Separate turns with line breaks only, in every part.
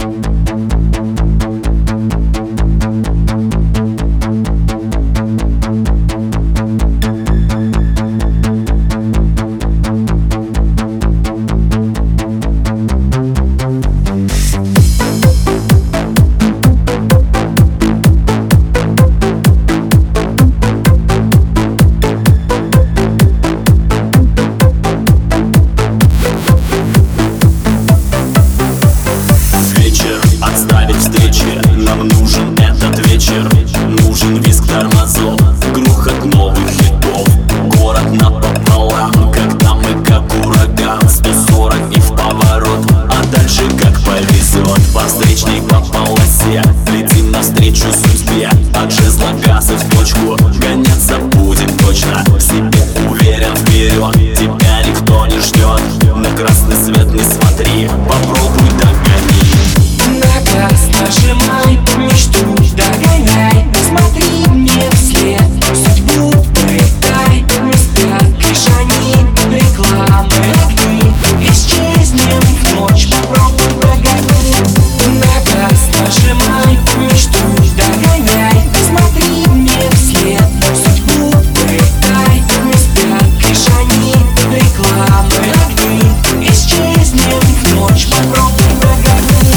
Нам нужен этот вечер, нужен визг тормозов, грохот новых хитов. Город напополам, когда мы как ураган, 140 и в поворот, а дальше как повезет. По встречной по полосе летим навстречу судьбе, от жезла газа в точку, гоняться будем точно. В себе уверен, вперед, тебя никто не ждет. На красный свет не смотри, попробуй догони.
На газ нажимай, мечту догоняй, не смотри мне вслед, судьбу пытай, не спят крышани, рекламы, огни, исчезнем в ночь, попробуй догони. На газ нажимай, мечту догоняй, не смотри мне вслед, судьбу пытай, не спят крышани, рекламы, огни, исчезнем в ночь, попробуй догони.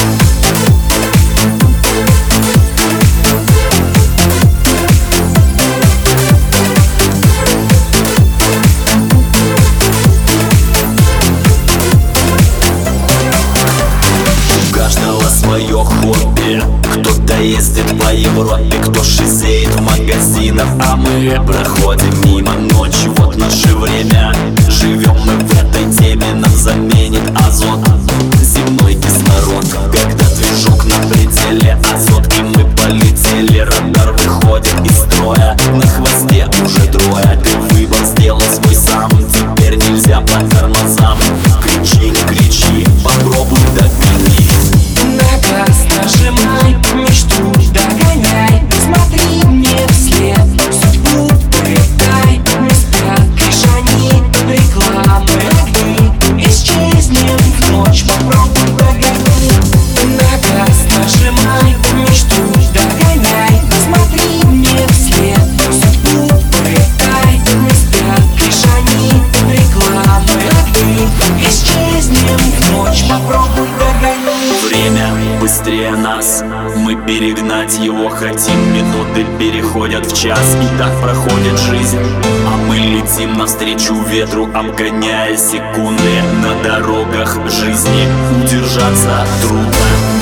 Свое хобби. Кто-то ездит по Европе, кто шизеет в магазинах, а мы проходим мимо ночью. Вот наше время, живем мы в этой теме, нам заменит азот земной кислород. Когда движок на пределе, азот, и мы полетели. Радар выходит из строя, на хвосте уже трое. Ты выбор сделал свой сам, теперь нельзя по тормозам. Кричи, не кричи, попробуй догони.
На газ нажимай, мечту догоняй, не смотри мне вслед, судьбу пытай, не спят крышани, рекламы, огни, исчезнем в ночь, попробуй догони. На газ нажимай, мечту догоняй, не смотри мне вслед, судьбу пытай, не спят крышани, рекламы, огни, исчезнем в ночь, попробуй догони.
Время быстрее нас, мы перегнать его хотим. Минуты переходят в час, и так проходит жизнь. А мы летим навстречу ветру, обгоняя секунды. На дорогах жизни удержаться трудно.